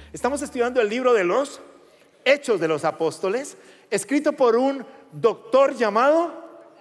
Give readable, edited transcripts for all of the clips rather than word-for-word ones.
Estamos estudiando el libro de los Hechos de los Apóstoles, escrito por un doctor llamado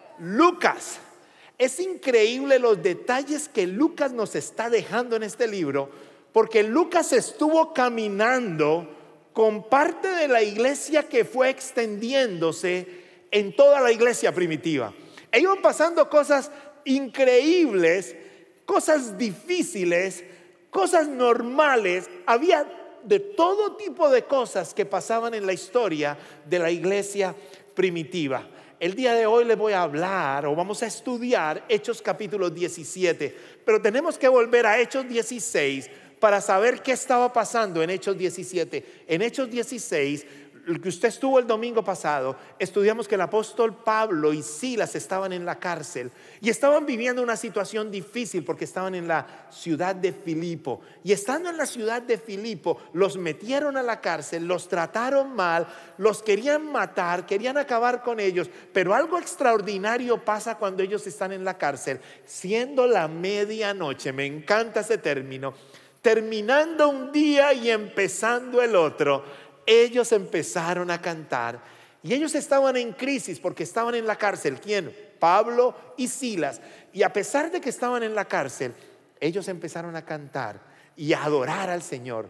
Lucas. Es increíble los detalles que Lucas nos está dejando en este libro, porque Lucas estuvo caminando con parte de la iglesia que fue extendiéndose en toda la iglesia primitiva. E iban pasando cosas increíbles, cosas difíciles, cosas normales. Había de todo tipo de cosas que pasaban en la historia de la iglesia primitiva. El día de hoy les voy a hablar, o vamos a estudiar Hechos capítulo 17, pero tenemos que volver a Hechos 16 para saber qué estaba pasando en Hechos 17. En Hechos 16, el que usted estuvo el domingo pasado, estudiamos que el apóstol Pablo y Silas estaban en la cárcel y estaban viviendo una situación difícil porque estaban en la ciudad de Filipo. Y estando en la ciudad de Filipo, los metieron a la cárcel, los trataron mal, los querían matar, querían acabar con ellos. Pero algo extraordinario pasa cuando ellos están en la cárcel, siendo la medianoche. Me encanta ese término. Terminando un día y empezando el otro, ellos empezaron a cantar. Y ellos estaban en crisis porque estaban en la cárcel. ¿Quién? Pablo y Silas. Y a pesar de que estaban en la cárcel, ellos empezaron a cantar y a adorar al Señor.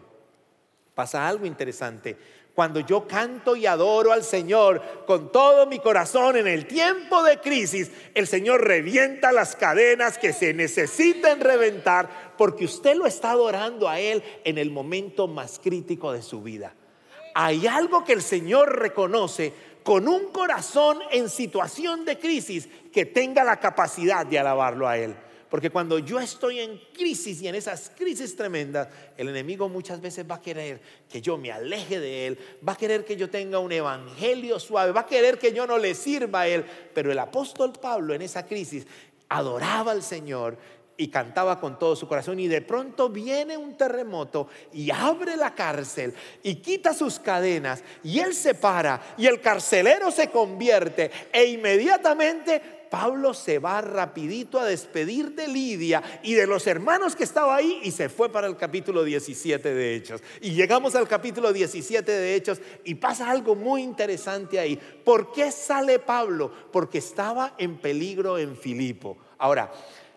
Pasa algo interesante. Cuando yo canto y adoro al Señor con todo mi corazón en el tiempo de crisis, el Señor revienta las cadenas que se necesitan reventar, porque usted lo está adorando a Él en el momento más crítico de su vida. Hay algo que el Señor reconoce con un corazón en situación de crisis que tenga la capacidad de alabarlo a Él. Porque cuando yo estoy en crisis y en esas crisis tremendas, el enemigo muchas veces va a querer que yo me aleje de Él, va a querer que yo tenga un evangelio suave, va a querer que yo no le sirva a Él. Pero el apóstol Pablo en esa crisis adoraba al Señor y cantaba con todo su corazón. Y de pronto viene un terremoto y abre la cárcel y quita sus cadenas, y él se para y el carcelero se convierte, e inmediatamente Pablo se va rapidito a despedir de Lidia y de los hermanos que estaban ahí, y se fue para el capítulo 17 de Hechos. Y llegamos al capítulo 17 de Hechos y pasa algo muy interesante ahí. ¿Por qué sale Pablo? Porque estaba en peligro en Filipo. Ahora,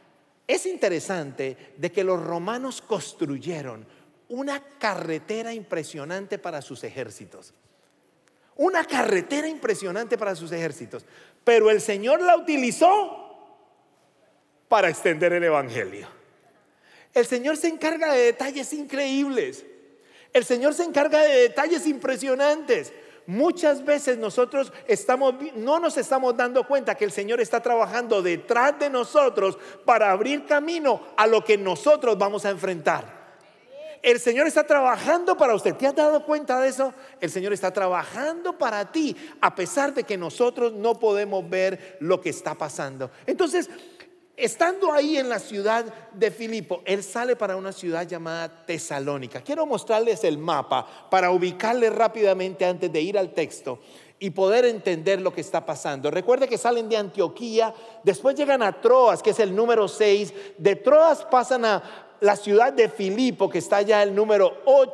es interesante de que los romanos construyeron una carretera impresionante para sus ejércitos. Una carretera impresionante para sus ejércitos. Pero el Señor la utilizó para extender el evangelio. El Señor se encarga de detalles increíbles. El Señor se encarga de detalles impresionantes. Muchas veces nosotros no nos estamos dando cuenta que el Señor está trabajando detrás de nosotros para abrir camino a lo que nosotros vamos a enfrentar. El Señor está trabajando para usted. ¿Te has dado cuenta de eso? El Señor está trabajando para ti, a pesar de que nosotros no podemos ver lo que está pasando. Entonces, estando ahí en la ciudad de Filipo, él sale para una ciudad llamada Tesalónica. Quiero mostrarles el mapa para ubicarles rápidamente antes de ir al texto y poder entender lo que está pasando. Recuerde que salen de Antioquía, después llegan a Troas, que es el número 6. De Troas pasan a la ciudad de Filipo, que está ya el número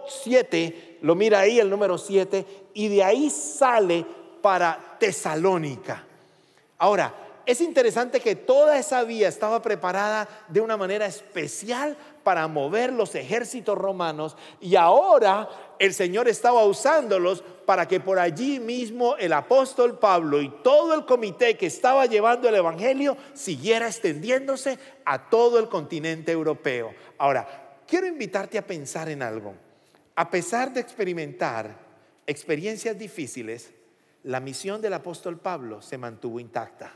7, lo mira ahí, el número 7, y de ahí sale para Tesalónica. Ahora, es interesante que toda esa vía estaba preparada de una manera especial para mover los ejércitos romanos, y ahora el Señor estaba usándolos para que por allí mismo el apóstol Pablo y todo el comité que estaba llevando el evangelio siguiera extendiéndose a todo el continente europeo. Ahora, quiero invitarte a pensar en algo. A pesar de experimentar experiencias difíciles, la misión del apóstol Pablo se mantuvo intacta.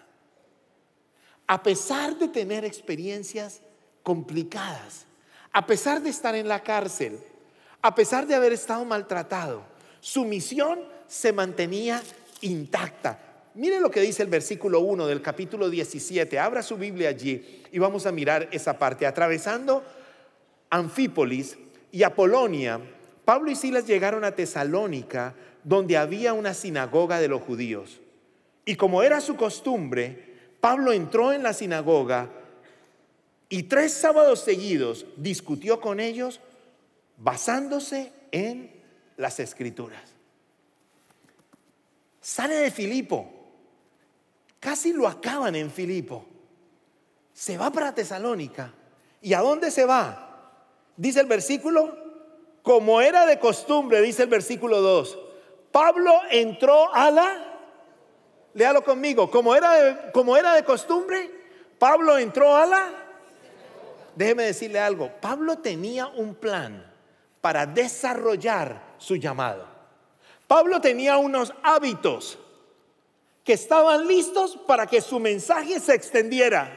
A pesar de tener experiencias complicadas, a pesar de estar en la cárcel, a pesar de haber estado maltratado, su misión se mantenía intacta. Mire lo que dice el versículo 1 del capítulo 17. Abra su Biblia allí y vamos a mirar esa parte. Atravesando Anfípolis y Apolonia, Pablo y Silas llegaron a Tesalónica, donde había una sinagoga de los judíos. Y como era su costumbre, Pablo entró en la sinagoga y 3 sábados seguidos discutió con ellos basándose en las Escrituras. Sale de Filipo, casi lo acaban en Filipo, se va para Tesalónica. ¿Y a dónde se va? Dice el versículo, como era de costumbre, dice el versículo 2, Pablo entró a la, léalo conmigo, como era de costumbre, Pablo entró a la, déjeme decirle algo, Pablo tenía un plan para desarrollar su llamado. Pablo tenía unos hábitos que estaban listos para que su mensaje se extendiera.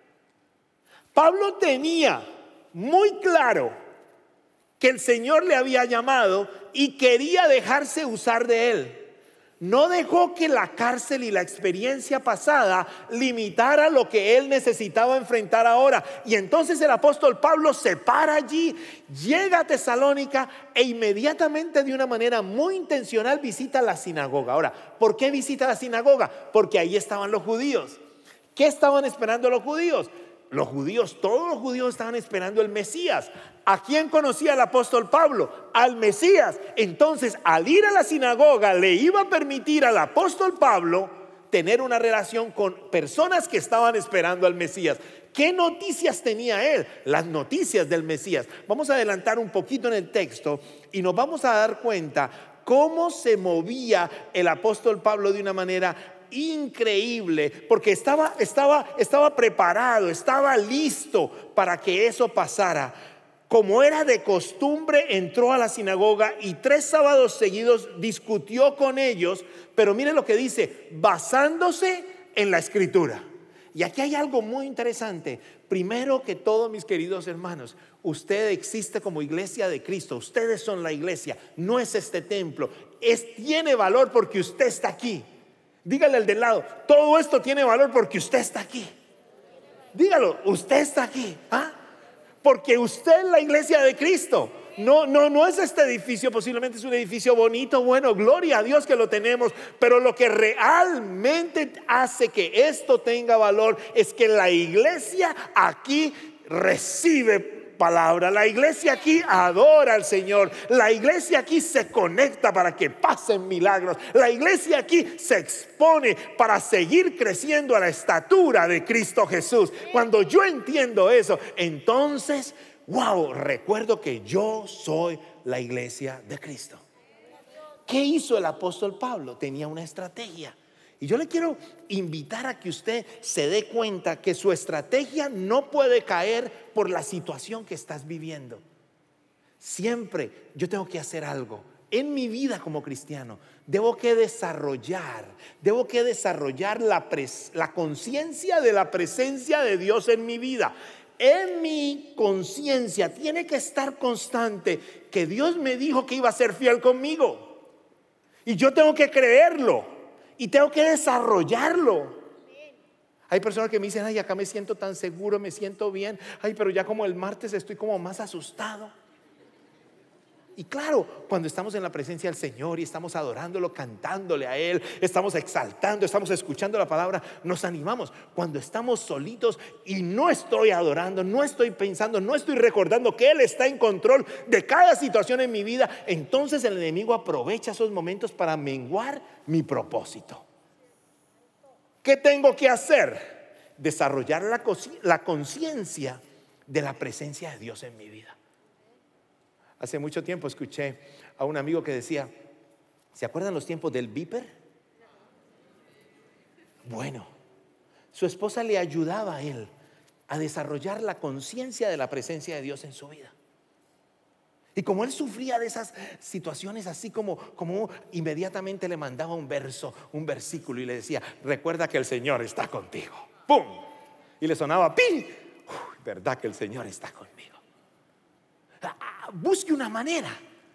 Pablo tenía muy claro que el Señor le había llamado y quería dejarse usar de él. No dejó que la cárcel y la experiencia pasada limitara lo que él necesitaba enfrentar ahora. Y entonces el apóstol Pablo se para allí, llega a Tesalónica e inmediatamente, de una manera muy intencional, visita la sinagoga. Ahora, ¿por qué visita la sinagoga? Porque ahí estaban los judíos. ¿Qué estaban esperando los judíos? Los judíos, todos los judíos estaban esperando el Mesías. ¿A quién conocía el apóstol Pablo? Al Mesías. Entonces, al ir a la sinagoga, le iba a permitir al apóstol Pablo tener una relación con personas que estaban esperando al Mesías. ¿Qué noticias tenía él? Las noticias del Mesías. Vamos a adelantar un poquito en el texto y nos vamos a dar cuenta cómo se movía el apóstol Pablo de una manera increíble, porque estaba preparado, estaba listo para que eso pasara. Como era de costumbre, entró a la sinagoga y 3 sábados seguidos discutió con ellos, pero miren lo que dice, basándose en la Escritura. Y aquí hay algo muy interesante. Primero que todo, mis queridos hermanos, usted existe como iglesia de Cristo. Ustedes son la iglesia, no es este templo. Tiene valor porque usted está aquí. Dígale al del lado, todo esto tiene valor porque usted está aquí. Dígalo, usted está aquí, porque usted es la iglesia de Cristo. No es este edificio, posiblemente es un edificio bonito, bueno, gloria a Dios que lo tenemos, pero lo que realmente hace que esto tenga valor es que la iglesia aquí recibe palabra, la iglesia aquí adora al Señor, la iglesia aquí se conecta para que pasen milagros, la iglesia aquí se expone para seguir creciendo a la estatura de Cristo Jesús. Cuando yo entiendo eso, entonces, wow, recuerdo que yo soy la iglesia de Cristo. ¿Qué hizo el apóstol Pablo? Tenía una estrategia. Y yo le quiero invitar a que usted se dé cuenta que su estrategia no puede caer por la situación que estás viviendo. Siempre yo tengo que hacer algo. En mi vida como cristiano debo que desarrollar la conciencia de la presencia de Dios en mi vida. En mi conciencia tiene que estar constante que Dios me dijo que iba a ser fiel conmigo. Y yo tengo que creerlo. Y tengo que desarrollarlo. Hay personas que me dicen, ay, acá me siento tan seguro, me siento bien. Ay, pero ya como el martes estoy como más asustado. Y claro, cuando estamos en la presencia del Señor y estamos adorándolo, cantándole a Él, estamos exaltando, estamos escuchando la palabra, nos animamos. Cuando estamos solitos y no estoy adorando, no estoy pensando, no estoy recordando que Él está en control de cada situación en mi vida, entonces el enemigo aprovecha esos momentos para menguar mi propósito. ¿Qué tengo que hacer? Desarrollar la conciencia de la presencia de Dios en mi vida. Hace mucho tiempo escuché a un amigo que decía, ¿se acuerdan los tiempos del beeper? Bueno, su esposa le ayudaba a él a desarrollar la conciencia de la presencia de Dios en su vida. Y como él sufría de esas situaciones así como inmediatamente le mandaba un versículo y le decía, recuerda que el Señor está contigo. ¡Pum! Y le sonaba ¡ping! ¿Verdad que el Señor está conmigo? Busque una manera.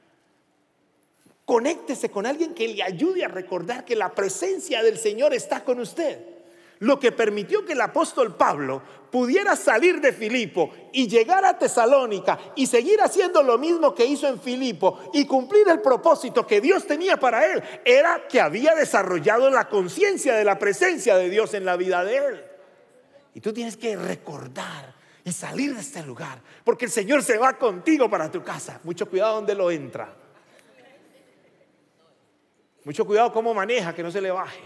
Conéctese con alguien que le ayude a recordar que la presencia del Señor está con usted. Lo que permitió que el apóstol Pablo pudiera salir de Filipo y llegar a Tesalónica y seguir haciendo lo mismo que hizo en Filipo y cumplir el propósito que Dios tenía para él, era que había desarrollado la conciencia de la presencia de Dios en la vida de él. Y tú tienes que recordar y salir de este lugar, porque el Señor se va contigo para tu casa. Mucho cuidado donde lo entra. Mucho cuidado cómo maneja, que no se le baje.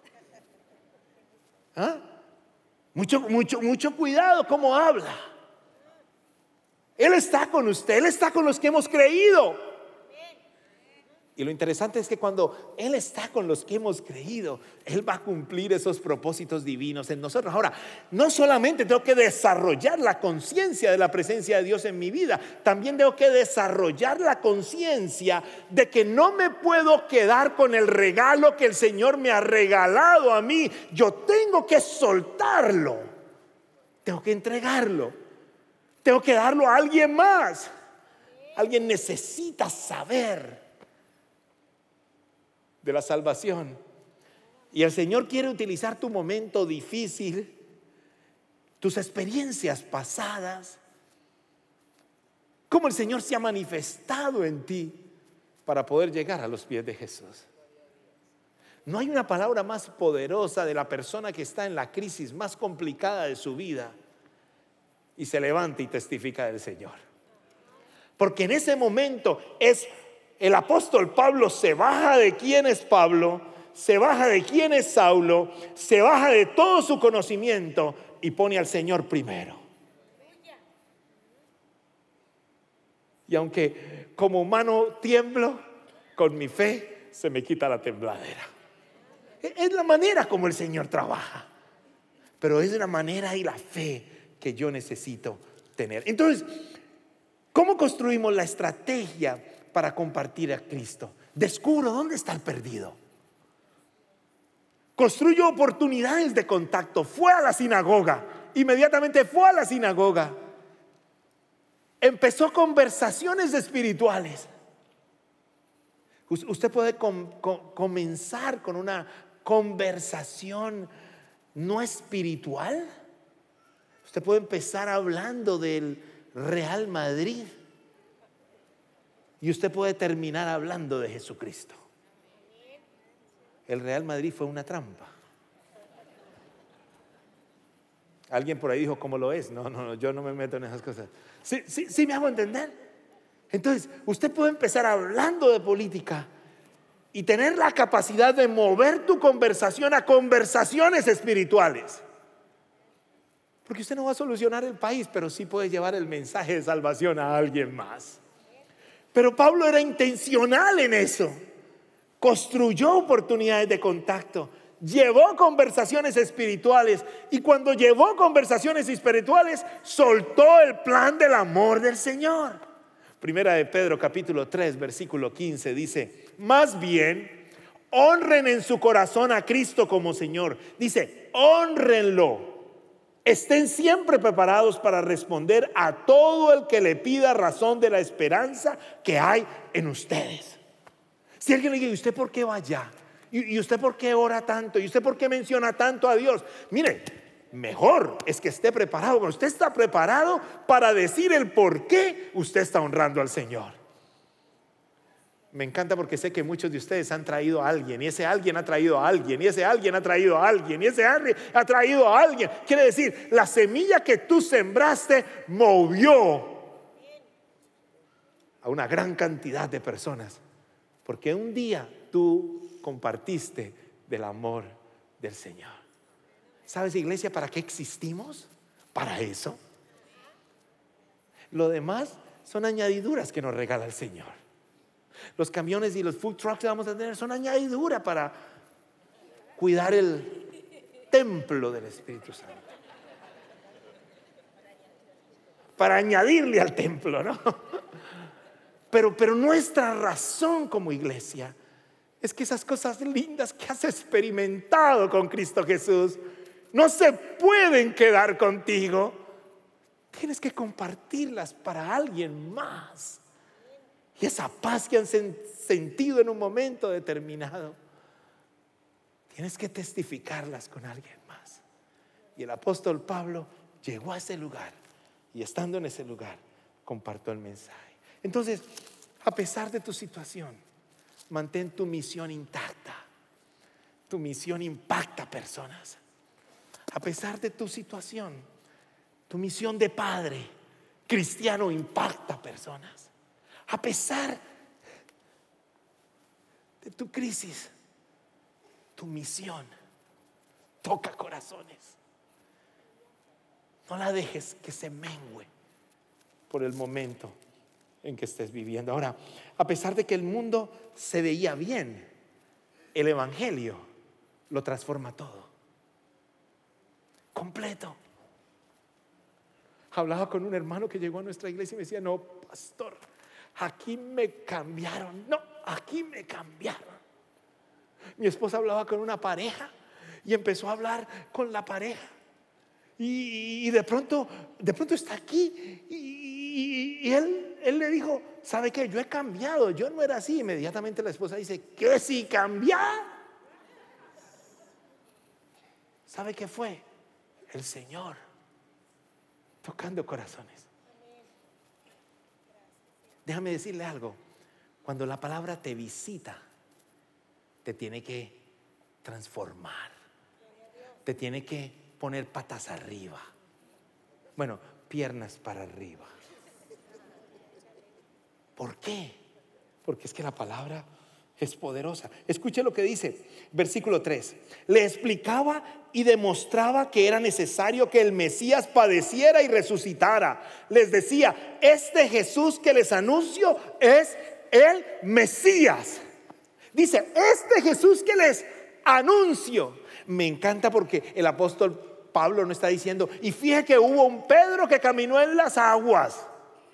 ¿Ah? Mucho cuidado cómo habla. Él está con usted, Él está con los que hemos creído. Y lo interesante es que cuando Él está con los que hemos creído, Él va a cumplir esos propósitos divinos en nosotros. Ahora, no solamente tengo que desarrollar la conciencia de la presencia de Dios en mi vida, también tengo que desarrollar la conciencia de que no me puedo quedar con el regalo que el Señor me ha regalado a mí. Yo tengo que soltarlo, tengo que entregarlo, tengo que darlo a alguien más. Alguien necesita saber de la salvación. Y el Señor quiere utilizar tu momento difícil, tus experiencias pasadas, cómo el Señor se ha manifestado en ti para poder llegar a los pies de Jesús. No hay una palabra más poderosa de la persona que está en la crisis más complicada de su vida y se levanta y testifica del Señor. Porque en ese momento el apóstol Pablo se baja de quién es Pablo, se baja de quién es Saulo, se baja de todo su conocimiento y pone al Señor primero. Y aunque como humano tiemblo, con mi fe se me quita la tembladera. Es la manera como el Señor trabaja, pero es la manera y la fe que yo necesito tener. Entonces, ¿cómo construimos la estrategia para compartir a Cristo? Descubro dónde está el perdido. Construyo oportunidades de contacto. Fue a la sinagoga, inmediatamente fue a la sinagoga. Empezó conversaciones espirituales. Usted puede comenzar con una conversación no espiritual. Usted puede empezar hablando del Real Madrid y usted puede terminar hablando de Jesucristo. El Real Madrid fue una trampa. Alguien por ahí dijo, ¿cómo lo es? No, yo no me meto en esas cosas. Sí me hago entender. Entonces, usted puede empezar hablando de política y tener la capacidad de mover tu conversación a conversaciones espirituales. Porque usted no va a solucionar el país, pero sí puede llevar el mensaje de salvación a alguien más. Pero Pablo era intencional en eso. Construyó oportunidades de contacto, llevó conversaciones espirituales, y cuando llevó conversaciones espirituales, soltó el plan del amor del Señor. Primera de Pedro capítulo 3 versículo 15 dice: más bien, honren en su corazón a Cristo como Señor. Dice, honrenlo. Estén siempre preparados para responder a todo el que le pida razón de la esperanza que hay en ustedes. Si alguien le dice, ¿y usted por qué va allá? ¿Y usted por qué ora tanto? ¿Y usted por qué menciona tanto a Dios? Mire, mejor es que esté preparado. Pero usted está preparado para decir el por qué usted está honrando al Señor. Me encanta porque sé que muchos de ustedes han traído a alguien, y ese alguien ha traído a alguien, y ese alguien ha traído a alguien, y ese alguien ha traído a alguien. Quiere decir, la semilla que tú sembraste movió a una gran cantidad de personas, porque un día tú compartiste del amor del Señor. ¿Sabes, iglesia, para qué existimos? Para eso. Lo demás son añadiduras que nos regala el Señor. Los camiones y los food trucks que vamos a tener son añadidura para cuidar el templo del Espíritu Santo, para añadirle al templo, ¿no? Pero nuestra razón como iglesia es que esas cosas lindas que has experimentado con Cristo Jesús no se pueden quedar contigo. Tienes que compartirlas para alguien más. Y esa paz que han sentido en un momento determinado, tienes que testificarlas con alguien más. Y el apóstol Pablo llegó a ese lugar, y estando en ese lugar compartió el mensaje. Entonces, a pesar de tu situación, mantén tu misión intacta. Tu misión impacta personas. A pesar de tu situación, tu misión de padre cristiano impacta personas. A pesar de tu crisis, tu misión toca corazones. No la dejes que se mengue por el momento en que estés viviendo. Ahora, a pesar de que el mundo se veía bien, el evangelio lo transforma todo, completo. Hablaba con un hermano que llegó a nuestra iglesia y me decía: no, pastor, aquí me cambiaron. No, aquí me cambiaron. Mi esposa hablaba con una pareja y empezó a hablar con la pareja. Y de pronto está aquí y él le dijo: ¿sabe qué? Yo he cambiado, yo no era así. Inmediatamente la esposa dice: ¿qué si cambia? ¿Sabe qué fue? El Señor tocando corazones. Déjame decirle algo: cuando la palabra te visita, te tiene que transformar, te tiene que poner patas arriba, bueno, piernas para arriba. ¿Por qué? Porque es que la palabra es poderosa. Escuche lo que dice versículo 3: le explicaba y demostraba que era necesario que el Mesías padeciera y resucitara. Les decía: este Jesús que les anuncio es el Mesías. Dice: este Jesús que les anuncio. Me encanta porque el apóstol Pablo no está diciendo: y fíjate que hubo un Pedro que caminó en las aguas.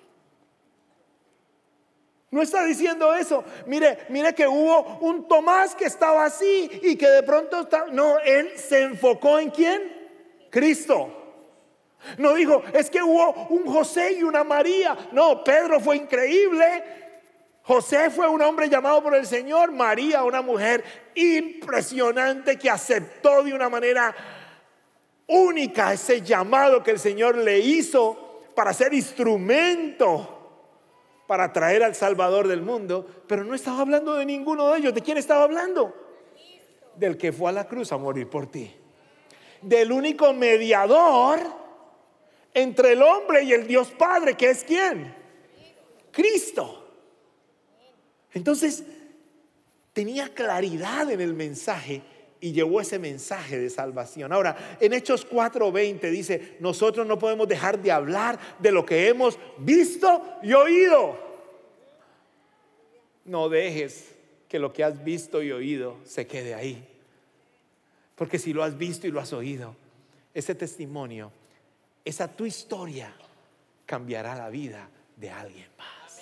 No está diciendo eso. Mire que hubo un Tomás que estaba así y que de pronto está. No, él se enfocó en ¿quién? Cristo. No dijo: es que hubo un José y una María. No, Pedro fue increíble, José fue un hombre llamado por el Señor, María una mujer impresionante que aceptó de una manera única ese llamado que el Señor le hizo para ser instrumento para traer al Salvador del mundo. Pero no estaba hablando de ninguno de ellos. ¿De quién estaba hablando? Del que fue a la cruz a morir por ti, del único mediador entre el hombre y el Dios Padre, que es ¿quién? Cristo. Entonces tenía claridad en el mensaje y llevó ese mensaje de salvación. Ahora, en Hechos 4:20 dice: nosotros no podemos dejar de hablar de lo que hemos visto y oído. No dejes que lo que has visto y oído se quede ahí, porque si lo has visto y lo has oído, ese testimonio, esa tu historia cambiará la vida de alguien más.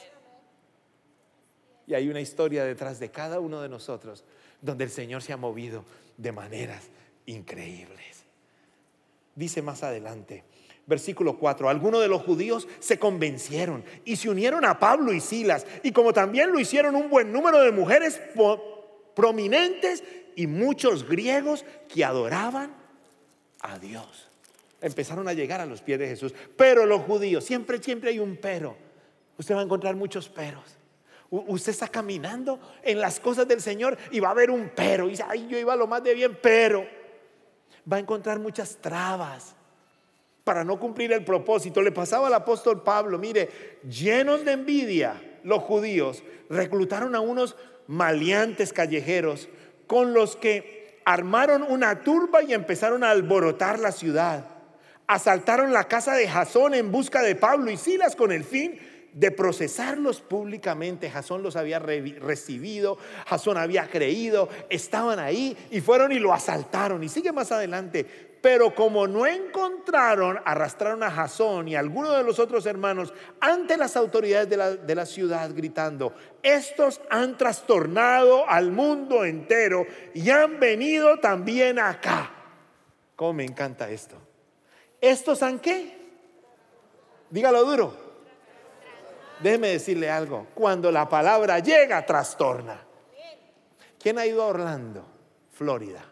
Y hay una historia detrás de cada uno de nosotros donde el Señor se ha movido de maneras increíbles. Dice más adelante, versículo 4: algunos de los judíos se convencieron y se unieron a Pablo y Silas, y como también lo hicieron un buen número de mujeres prominentes y muchos griegos que adoraban a Dios. Empezaron a llegar a los pies de Jesús. Pero los judíos, siempre hay un pero. Usted va a encontrar muchos peros. Usted está caminando en las cosas del Señor y va a haber un pero. Y dice: ay, yo iba lo más de bien, pero va a encontrar muchas trabas para no cumplir el propósito. Le pasaba al apóstol Pablo. Mire, llenos de envidia, los judíos reclutaron a unos maleantes callejeros con los que armaron una turba y empezaron a alborotar la ciudad. Asaltaron la casa de Jasón en busca de Pablo y Silas con el fin de procesarlos públicamente. Jasón los había recibido, Jasón había creído, estaban ahí y fueron y lo asaltaron. Y sigue más adelante: pero como no encontraron, arrastraron a Jasón y a algunos de los otros hermanos ante las autoridades de la ciudad, gritando: estos han trastornado al mundo entero y han venido también acá. ¿Cómo me encanta esto? ¿Estos han qué? Dígalo duro. Déjeme decirle algo: cuando la palabra llega, trastorna. ¿Quién ha ido a Orlando, Florida?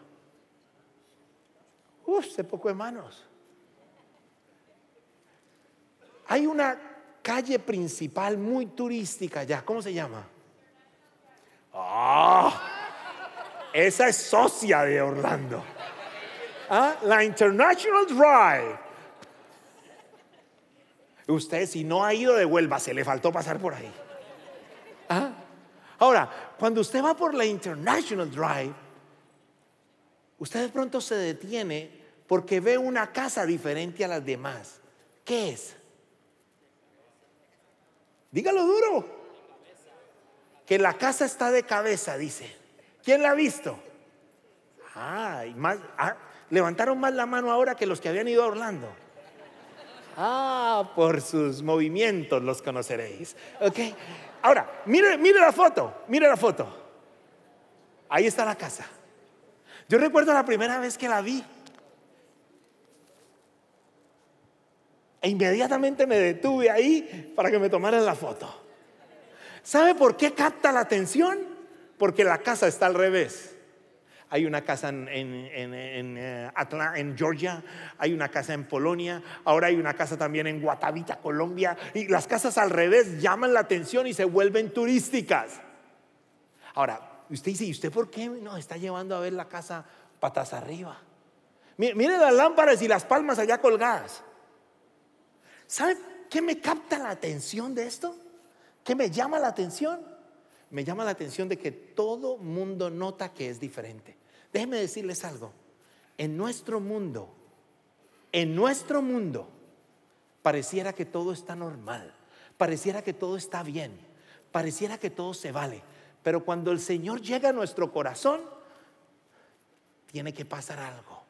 Hace poco, hermanos. Hay una calle principal muy turística allá. ¿Cómo se llama? Esa es socia de Orlando. La International Drive. Usted, si no ha ido, devuélvase, le faltó pasar por ahí. Ahora, cuando usted va por la International Drive, usted de pronto se detiene porque ve una casa diferente a las demás. ¿Qué es? Dígalo duro. Que la casa está de cabeza, dice. ¿Quién la ha visto? Levantaron más la mano ahora que los que habían ido a Orlando. Por sus movimientos los conoceréis. Ok. Ahora, mire la foto. Mire la foto. Ahí está la casa. Yo recuerdo la primera vez que la vi. E inmediatamente me detuve ahí para que me tomaran la foto. ¿Sabe por qué capta la atención? Porque la casa está al revés. Hay una casa en Georgia, hay una casa en Polonia, ahora hay una casa también en Guatavita, Colombia. Y las casas al revés llaman la atención y se vuelven turísticas. Ahora, usted dice, ¿y usted por qué nos está llevando a ver la casa patas arriba? Mire las lámparas y las palmas allá colgadas. ¿Sabe qué me capta la atención de esto? ¿Qué me llama la atención? Me llama la atención de que todo mundo nota que es diferente. Déjenme decirles algo. En nuestro mundo, pareciera que todo está normal, pareciera que todo está bien, pareciera que todo se vale. Pero cuando el Señor llega a nuestro corazón, tiene que pasar algo.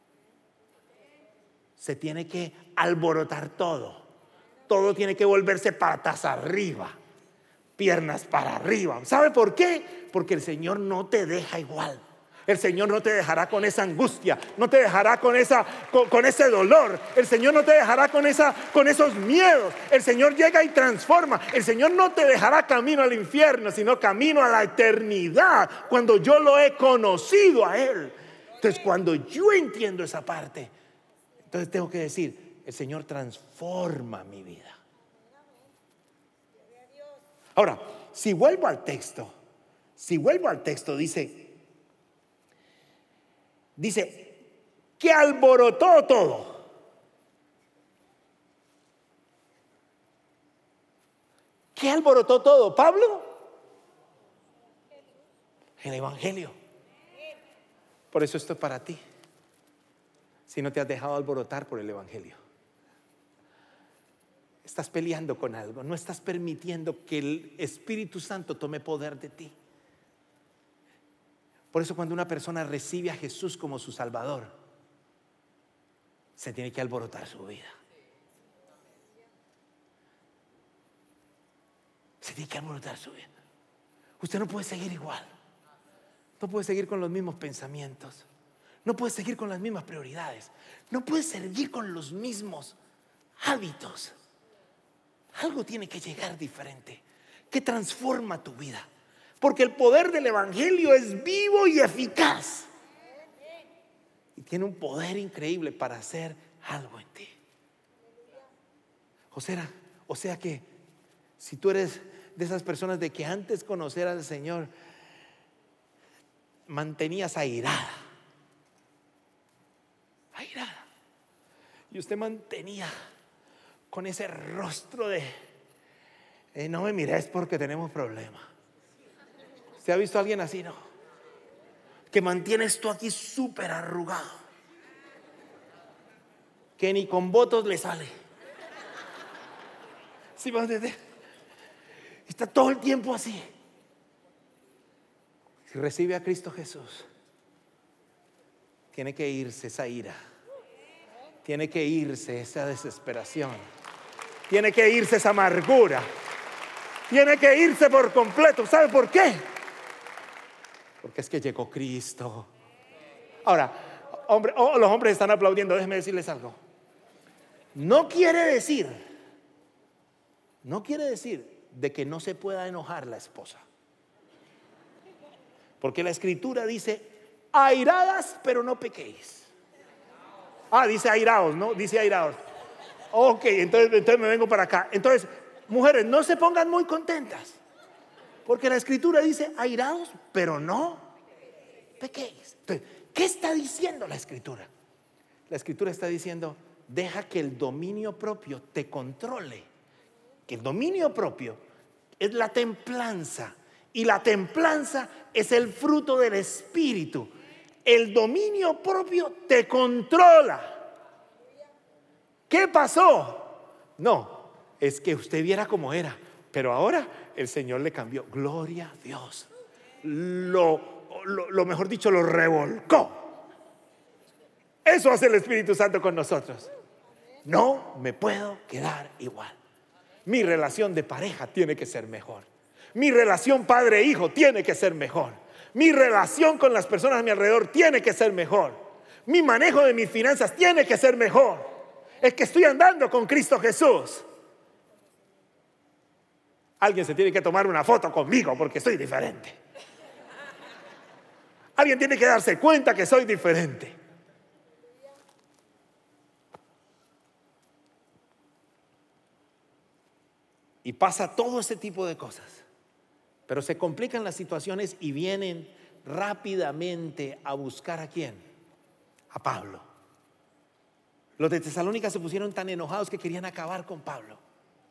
Se tiene que alborotar todo. Todo tiene que volverse patas arriba, piernas para arriba. ¿Sabe por qué? Porque el Señor no te deja igual. El Señor no te dejará con esa angustia, no te dejará con ese dolor. El Señor no te dejará con esos miedos. El Señor llega y transforma. El Señor no te dejará camino al infierno, sino camino a la eternidad, cuando yo lo he conocido a Él. Entonces, cuando yo entiendo esa parte, entonces tengo que decir, el Señor transforma mi vida. Ahora, si vuelvo al texto, dice que alborotó todo. ¿Qué alborotó todo, Pablo? El Evangelio. Por eso esto es para ti. Si no te has dejado alborotar por el Evangelio, estás peleando con algo, no estás permitiendo que el Espíritu Santo tome poder de ti. Por eso cuando una persona recibe a Jesús como su Salvador, se tiene que alborotar su vida. Se tiene que alborotar su vida. Usted no puede seguir igual. No puede seguir con los mismos pensamientos. No puede seguir con las mismas prioridades. No puede seguir con los mismos hábitos. Algo tiene que llegar diferente, que transforma tu vida. Porque el poder del Evangelio es vivo y eficaz. Y tiene un poder increíble para hacer algo en ti. O sea que si tú eres de esas personas de que antes conocer al Señor mantenías airada, y usted mantenía con ese rostro de no me mires porque tenemos problemas. ¿Se ha visto a alguien así, no? Que mantiene esto aquí súper arrugado, que ni con votos le sale. ¿Sí me entiendes? Está todo el tiempo así. Si recibe a Cristo Jesús, tiene que irse esa ira, tiene que irse esa desesperación, tiene que irse esa amargura, tiene que irse por completo. ¿Sabe por qué? Porque es que llegó Cristo. Ahora, los hombres están aplaudiendo. Déjenme decirles algo. No quiere decir de que no se pueda enojar la esposa. Porque la Escritura dice, airadas, pero no pequéis. Dice airados, ¿no? Dice airados. Ok, entonces me vengo para acá. Entonces, mujeres, no se pongan muy contentas. Porque la Escritura dice, airados, pero no pequéis. Entonces, ¿qué está diciendo la Escritura? La Escritura está diciendo, deja que el dominio propio te controle. Que el dominio propio es la templanza y la templanza es el fruto del Espíritu. El dominio propio te controla. ¿Qué pasó? No, es que usted viera cómo era, pero ahora el Señor le cambió. Gloria a Dios. Lo mejor dicho, lo revolcó. Eso hace el Espíritu Santo con nosotros. No me puedo quedar igual. Mi relación de pareja tiene que ser mejor. Mi relación padre-hijo tiene que ser mejor. Mi relación con las personas a mi alrededor tiene que ser mejor. Mi manejo de mis finanzas tiene que ser mejor. Es que estoy andando con Cristo Jesús. Alguien se tiene que tomar una foto conmigo porque soy diferente. Alguien tiene que darse cuenta que soy diferente. Y pasa todo ese tipo de cosas. Pero se complican las situaciones y vienen rápidamente a buscar ¿a quién? A Pablo. Los de Tesalónica se pusieron tan enojados que querían acabar con Pablo.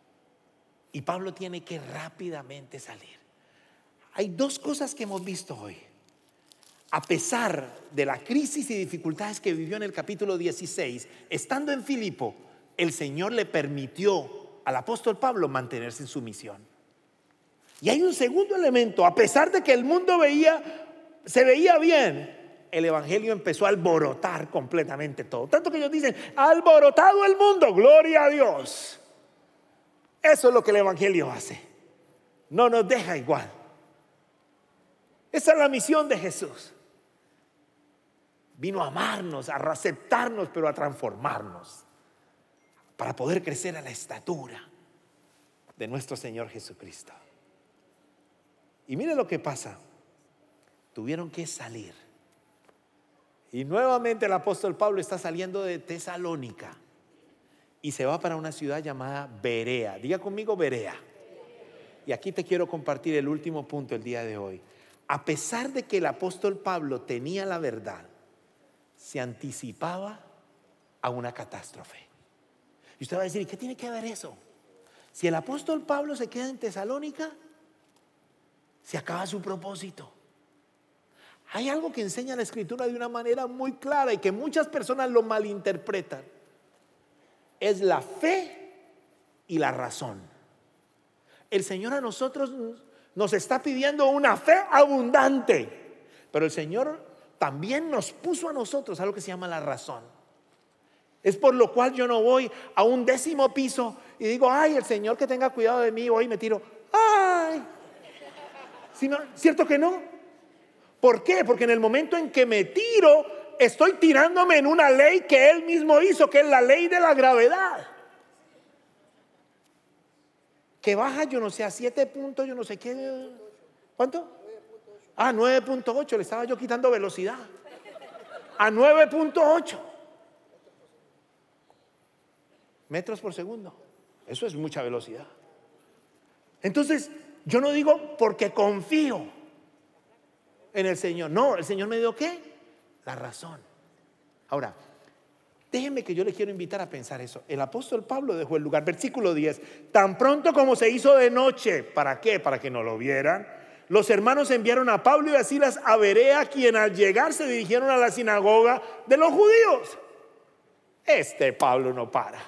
Y Pablo tiene que rápidamente salir. Hay dos cosas que hemos visto hoy. A pesar de la crisis y dificultades que vivió en el capítulo 16, estando en Filipo, el Señor le permitió al apóstol Pablo mantenerse en su misión. Y hay un segundo elemento. A pesar de que el mundo se veía bien, el evangelio empezó a alborotar completamente todo. Tanto que ellos dicen: ha alborotado el mundo, gloria a Dios. Eso es lo que el evangelio hace. No nos deja igual. Esa es la misión de Jesús. Vino a amarnos, a aceptarnos, pero a transformarnos, para poder crecer a la estatura de nuestro Señor Jesucristo. Y mire lo que pasa. Tuvieron que salir. Y nuevamente el apóstol Pablo está saliendo de Tesalónica y se va para una ciudad llamada Berea. Diga conmigo, Berea. Y aquí te quiero compartir el último punto el día de hoy. A pesar de que el apóstol Pablo tenía la verdad, se anticipaba a una catástrofe. Y usted va a decir: ¿y qué tiene que ver eso? Si el apóstol Pablo se queda en Tesalónica, se acaba su propósito. Hay algo que enseña la Escritura de una manera muy clara y que muchas personas lo malinterpretan. Es la fe y la razón. El Señor a nosotros nos está pidiendo una fe abundante, pero el Señor también nos puso a nosotros algo que se llama la razón. Es por lo cual yo no voy a un 10º piso y digo: ay, el Señor que tenga cuidado de mí, hoy me tiro. Ay, ¿cierto que no? ¿Por qué? Porque en el momento en que me tiro, estoy tirándome en una ley que Él mismo hizo, que es la ley de la gravedad, que baja, yo no sé, a 7 puntos, yo no sé qué. ¿Cuánto? 9.8, le estaba yo quitando velocidad. A 9.8 metros por segundo. Eso es mucha velocidad. Entonces, yo no digo porque confío en el Señor. No, el Señor me dio ¿qué? La razón. Ahora, déjeme que yo le quiero invitar a pensar eso. El apóstol Pablo dejó el lugar. Versículo 10. Tan pronto como se hizo de noche. ¿Para qué? Para que no lo vieran. Los hermanos enviaron a Pablo y a Silas a Berea, quien al llegar se dirigieron a la sinagoga de los judíos. Pablo no para.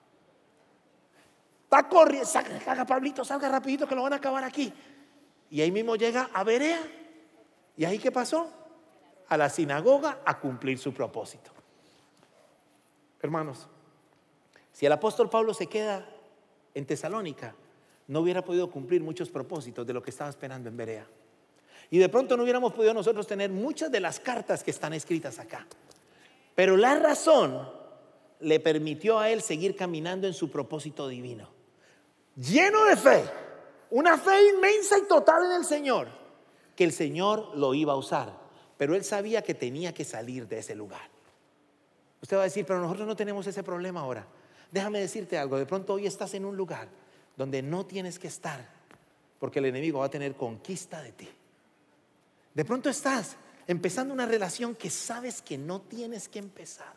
Está corriendo. Salga, Pablito, salga rapidito que lo van a acabar aquí. Y ahí mismo llega a Berea. ¿Y ahí qué pasó? A la sinagoga a cumplir su propósito. Hermanos, si el apóstol Pablo se queda en Tesalónica, no hubiera podido cumplir muchos propósitos de lo que estaba esperando en Berea. Y de pronto no hubiéramos podido nosotros tener muchas de las cartas que están escritas acá. Pero la razón le permitió a él seguir caminando en su propósito divino, lleno de fe, una fe inmensa y total en el Señor, que el Señor lo iba a usar, pero él sabía que tenía que salir de ese lugar. Usted va a decir: pero nosotros no tenemos ese problema ahora. Déjame decirte algo. De pronto hoy estás en un lugar donde no tienes que estar, porque el enemigo va a tener conquista de ti. De pronto estás empezando una relación que sabes que no tienes que empezar.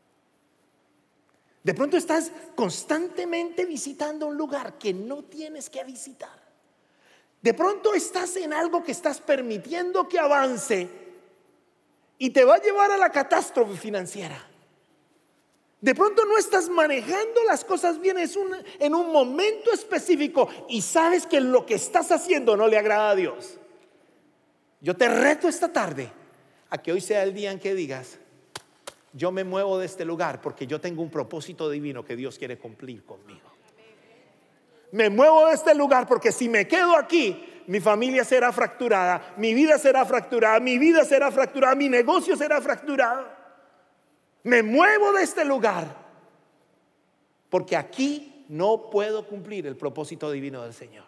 De pronto estás constantemente visitando un lugar que no tienes que visitar. De pronto estás en algo que estás permitiendo que avance y te va a llevar a la catástrofe financiera. De pronto no estás manejando las cosas bien en un momento específico y sabes que lo que estás haciendo no le agrada a Dios. Yo te reto esta tarde a que hoy sea el día en que digas: yo me muevo de este lugar porque yo tengo un propósito divino que Dios quiere cumplir conmigo. Me muevo de este lugar porque si me quedo aquí, mi familia será fracturada, mi vida será fracturada, mi vida será fracturada, mi negocio será fracturado. Me muevo de este lugar porque aquí no puedo cumplir el propósito divino del Señor.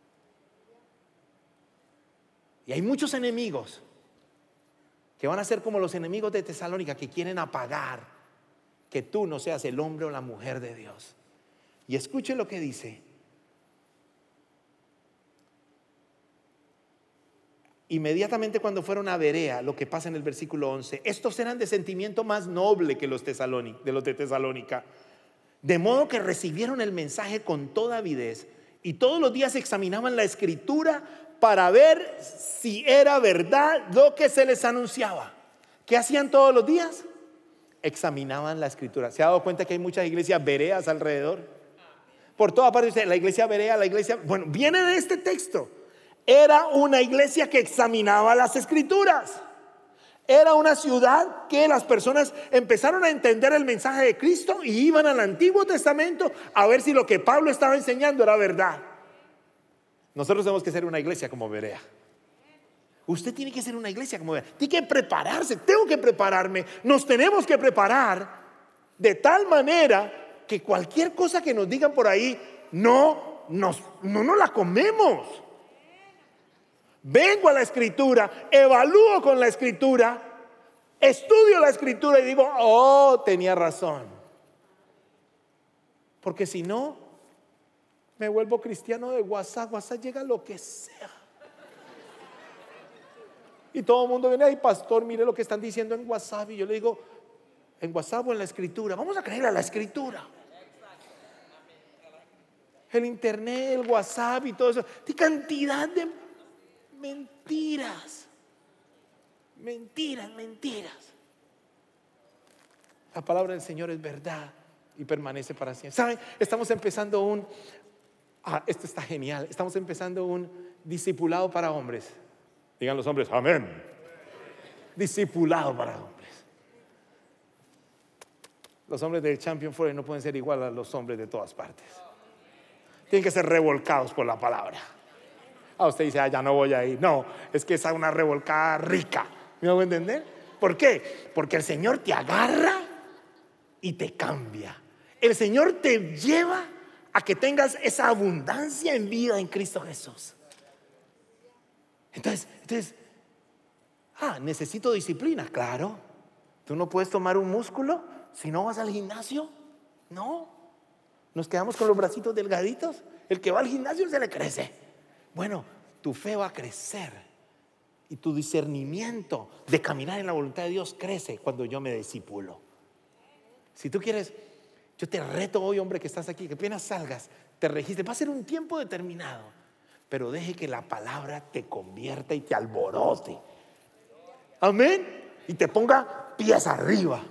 Y hay muchos enemigos que van a ser como los enemigos de Tesalónica, que quieren apagar que tú no seas el hombre o la mujer de Dios. Y escuche lo que dice: inmediatamente cuando fueron a Berea, lo que pasa en el versículo 11, estos eran de sentimiento más noble que los de Tesalónica, de modo que recibieron el mensaje con toda avidez y todos los días examinaban la escritura para ver si era verdad lo que se les anunciaba. ¿Qué hacían todos los días? Examinaban la escritura. ¿Se ha dado cuenta que hay muchas iglesias bereas alrededor? Por toda parte, la iglesia berea, la iglesia... Bueno, viene de este texto. Era una iglesia que examinaba las escrituras. Era una ciudad que las personas empezaron a entender el mensaje de Cristo y iban al Antiguo Testamento a ver si lo que Pablo estaba enseñando era verdad. Nosotros tenemos que ser una iglesia como Berea. Usted tiene que ser una iglesia como Berea. Tiene que prepararse, tengo que prepararme. Nos tenemos que preparar de tal manera que cualquier cosa que nos digan por ahí no nos la comemos. Vengo a la escritura, evalúo con la escritura, estudio la escritura y digo: oh, tenía razón. Porque si no, me vuelvo cristiano de WhatsApp. WhatsApp llega a lo que sea. Y todo el mundo viene: ay, pastor, mire lo que están diciendo en WhatsApp. Y yo le digo: ¿en WhatsApp o en la escritura? Vamos a creer a la escritura. El internet, el WhatsApp y todo eso, de cantidad de mentiras. La palabra del Señor es verdad y permanece para siempre. ¿Saben? Estamos empezando esto está genial. Estamos empezando un discipulado para hombres. Digan los hombres: amén. Discipulado para hombres. Los hombres del Champion Forum no pueden ser igual a los hombres de todas partes. Tienen que ser revolcados por la palabra. Usted dice: ya no voy a ir. No, es que es una revolcada rica. ¿Me hago entender? ¿Por qué? Porque el Señor te agarra y te cambia. El Señor te lleva a que tengas esa abundancia en vida en Cristo Jesús. Entonces, necesito disciplina. Claro, tú no puedes tomar un músculo si no vas al gimnasio. No, nos quedamos con los bracitos delgaditos. El que va al gimnasio se le crece. Bueno, tu fe va a crecer y tu discernimiento de caminar en la voluntad de Dios crece cuando yo me discipulo. Si tú quieres, yo te reto hoy, hombre, que estás aquí, que apenas salgas, te registres. Va a ser un tiempo determinado, pero deje que la palabra te convierta y te alborote. Amén. Y te ponga pies arriba.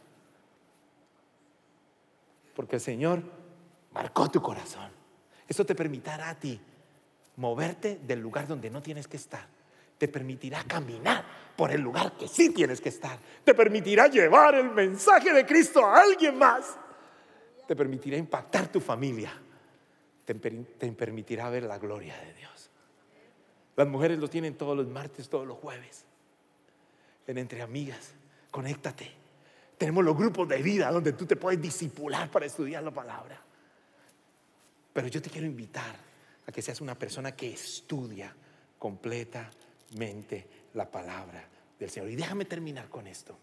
Porque el Señor marcó tu corazón. Eso te permitirá a ti moverte del lugar donde no tienes que estar. Te permitirá caminar por el lugar que sí tienes que estar. Te permitirá llevar el mensaje de Cristo a alguien más. Te permitirá impactar tu familia. Te permitirá ver la gloria de Dios. Las mujeres lo tienen todos los martes, todos los jueves. En Entre Amigas, conéctate. Tenemos los grupos de vida donde tú te puedes discipular para estudiar la palabra. Pero yo te quiero invitar a que seas una persona que estudia completamente la palabra del Señor. Y déjame terminar con esto.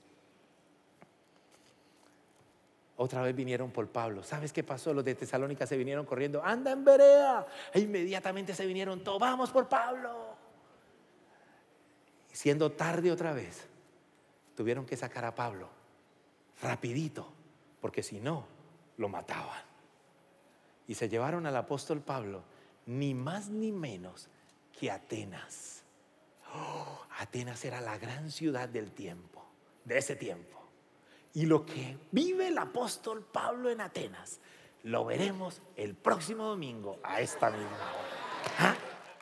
Otra vez vinieron por Pablo. ¿Sabes qué pasó? Los de Tesalónica se vinieron corriendo. Anda en Berea. E inmediatamente se vinieron todos. Vamos por Pablo. Y siendo tarde otra vez, tuvieron que sacar a Pablo rapidito, porque si no, lo mataban. Y se llevaron al apóstol Pablo, ni más ni menos que Atenas. Atenas era la gran ciudad del tiempo, de ese tiempo. Y lo que vive el apóstol Pablo en Atenas, lo veremos el próximo domingo a esta misma hora.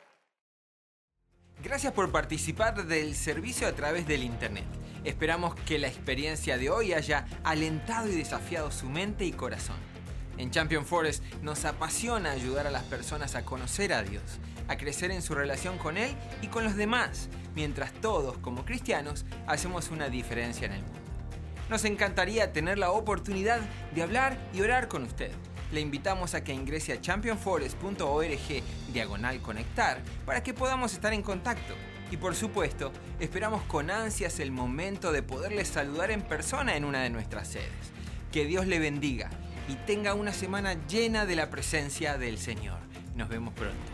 Gracias por participar del servicio a través del internet. Esperamos que la experiencia de hoy haya alentado y desafiado su mente y corazón. En Champion Forest nos apasiona ayudar a las personas a conocer a Dios, a crecer en su relación con Él y con los demás, mientras todos, como cristianos, hacemos una diferencia en el mundo. Nos encantaría tener la oportunidad de hablar y orar con usted. Le invitamos a que ingrese a championforest.org/conectar para que podamos estar en contacto. Y por supuesto, esperamos con ansias el momento de poderles saludar en persona en una de nuestras sedes. Que Dios le bendiga y tenga una semana llena de la presencia del Señor. Nos vemos pronto.